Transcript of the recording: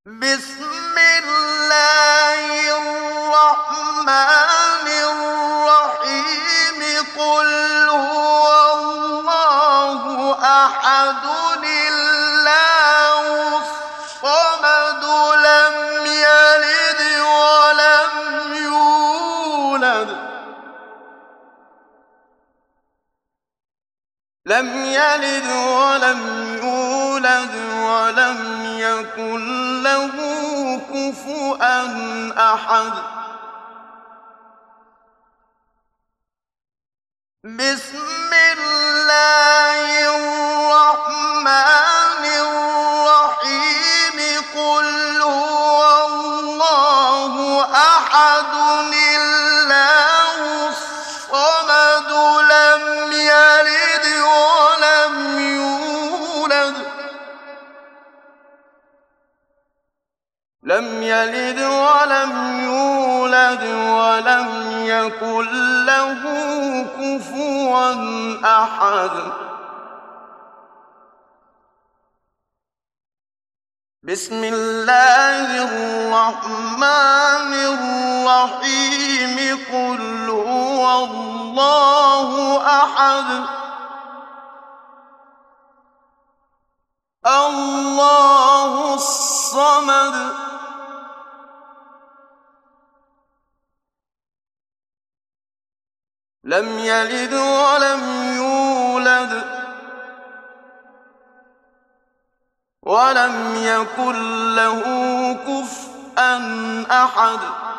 بسم الله الرحمن الرحيم قل هو الله أحد الله الصمد لم يلد ولم يولد ولم يكن له كفوا أحد بسم الله الرحمن الرحيم قل هو الله أحد الله الصمد لم يلد ولم يولد ولم يكن له كفوا أحد بسم الله الرحمن الرحيم قل هو الله أحد الله الصمد لم يلد ولم يولد ولم يكن له كفوا أحد